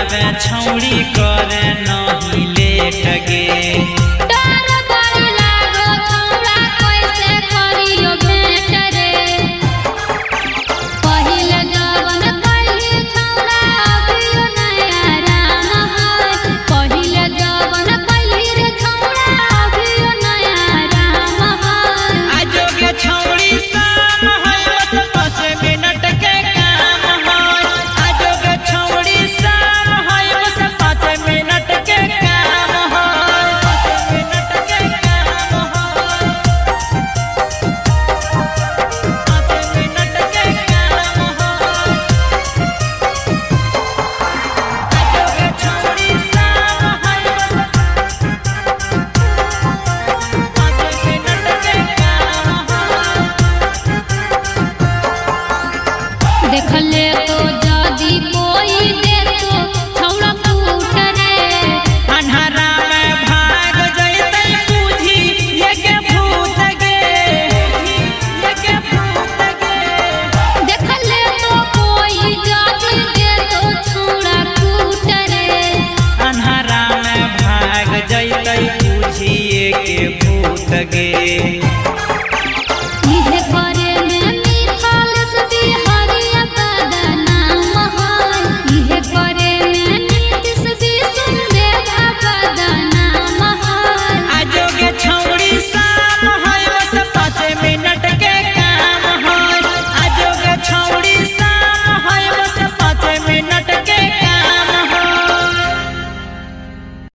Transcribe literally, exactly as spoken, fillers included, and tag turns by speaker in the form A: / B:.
A: आवे छौड़ी करे नहीं लेट गे।
B: डर बड़ी लागो छौड़ा कैसे करियो भेंट रे। पहिले जवन कइली छौड़ा अभियो नया राम है। पहिले जवन कइली रे छौड़ा अभियो नया राम है।
A: आजो के छौड़ी शाम है बस पाँच मिनट के काम है। आजो के छौड़ी शाम है बस पाँच मिनट के काम है। पाँच मिनट के काम है। पाँच मिनट के काम है। आजो के छौड़ी शाम है बस पाँच मिनट के काम है।
B: देखले तो जदी कोई देखो छौड़ा फूट रे।
A: अन्हारा में भाग जइतै बूझी ये के भूत गे। ये के भूत गे।
B: देखले तो कोई जदी देखो छौड़ा फूट रे।
A: अन्हारा में भाग जइतै बूझी ये के भूत गे।
B: इहे